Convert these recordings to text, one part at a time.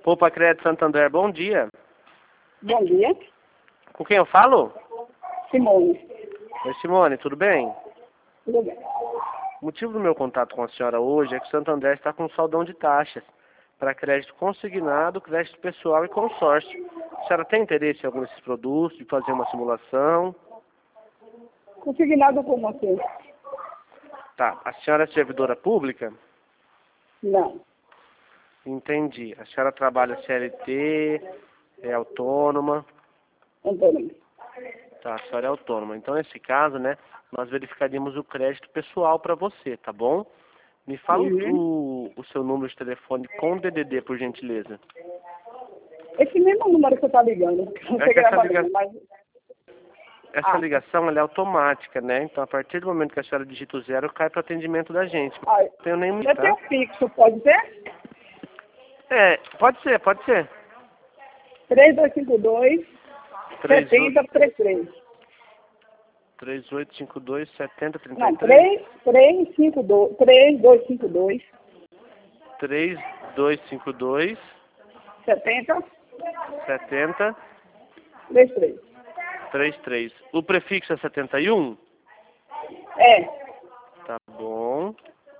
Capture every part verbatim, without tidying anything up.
Poupa Crédito Santander, bom dia. Bom dia. Com quem eu falo? Simone. Oi, Simone, tudo bem? Tudo bem. O motivo do meu contato com a senhora hoje é que o Santander está com saldão de taxas para crédito consignado, crédito pessoal e consórcio. A senhora tem interesse em algum desses produtos, de fazer uma simulação? Consignado com você? Tá. A senhora é servidora pública? Não. Entendi. A senhora trabalha C L T, é autônoma? Antônio. Tá, a senhora é autônoma. Então, nesse caso, né, nós verificaríamos o crédito pessoal para você, tá bom? Me fala Uhum. o, o seu número de telefone com D D D, por gentileza. Esse mesmo número que você está ligando. Não É sei que essa gravando, liga- mas... Essa Ah. ligação ela é automática, né? Então, a partir do momento que a senhora digita o zero, cai para o atendimento da gente. Ah, Não tenho nenhum... eu Tá? tenho fixo, pode ser? É, pode ser, pode ser. três dois cinco dois, três sete zero três três. oito cinco dois, sete zero três Não, três. três três cinco dois, três dois cinco dois, três dois cinco dois, setenta, sete zero três três. três três. O prefixo é setenta e um? É. Tá bom.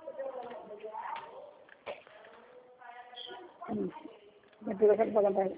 Hum. Depois eu quero falar mais.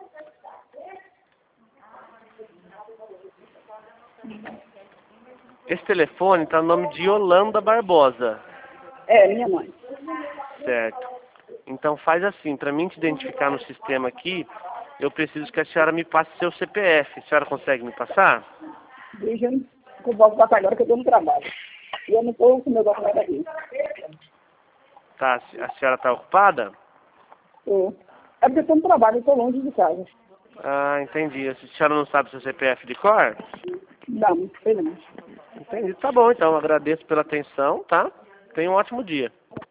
Esse telefone está no nome de Yolanda Barbosa. É, minha mãe. Certo. Então faz assim, para mim te identificar no sistema aqui, eu preciso que a senhora me passe seu C P F. A senhora consegue me passar? Deixa eu eu posso passar agora que eu estou no trabalho. E eu não estou com meu documento aqui. Tá, a senhora está ocupada? Tô. É porque eu estou no trabalho, eu estou longe de casa. Ah, entendi. A senhora não sabe seu C P F de cor? Não, não sei não. Entendi. Tá bom, então. Agradeço pela atenção, tá? Tenha um ótimo dia.